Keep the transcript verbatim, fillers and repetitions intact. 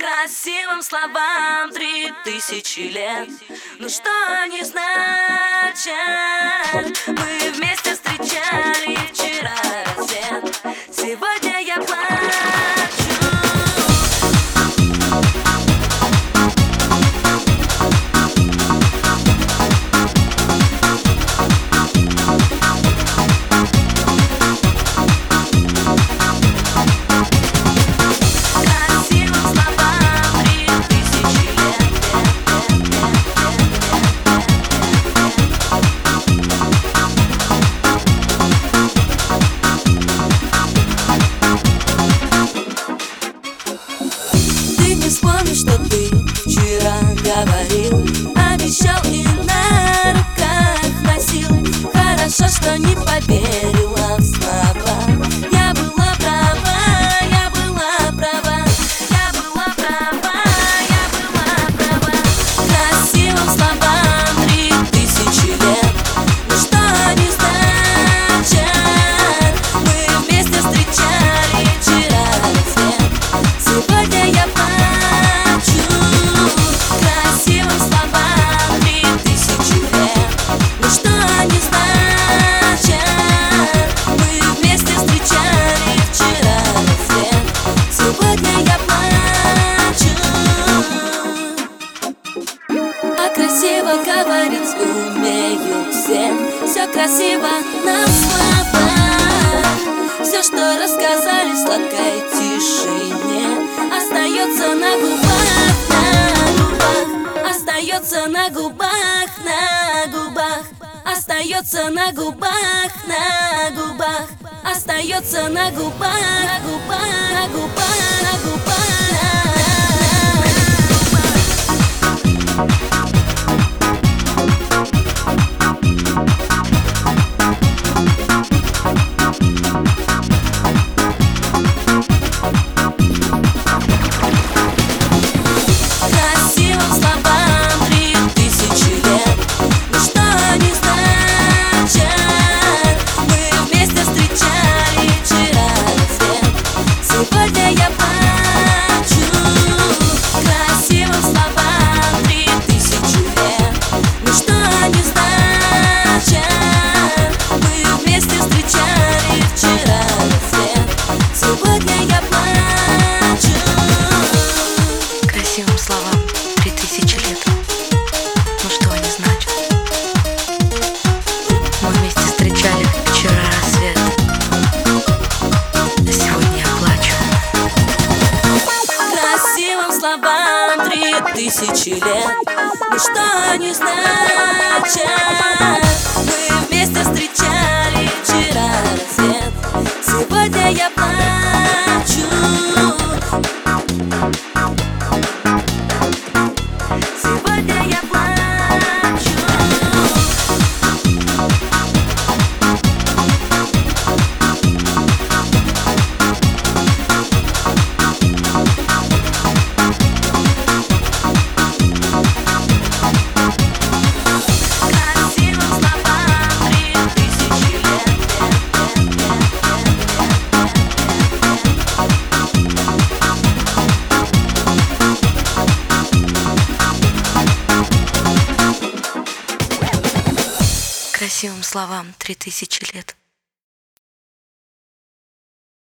Красивым словам три тысячи лет. Ну что они значат? Мы вместе встречали вчера рассвет. Сегодня я плачу. Вспомни, что ты вчера говорил, обещал и на руках носил. Хорошо, что не поверила в слова. Я была права, я была права, я была права, я была права. Красивым словам три тысячи лет. Ну что они значат? Мы вместе встречали вчера рассвет. Сегодня я плачу. Красиво говорить умеют все, все красиво на словах. Все, что рассказали в сладкой тишине, остается на губах, на губах, остается на губах, на губах, остается на губах, на губах, остается на губах, на губах, на губах, на губах. Красивым словам три тысячи лет. Ну что они значат? Мы вместе встречали вчера рассвет. А сегодня я плачу. Красивым словам три тысячи лет. Ну что они значат? Мы вместе встречали вчера рассвет. Сегодня я плачу. Красивым словам три тысячи лет.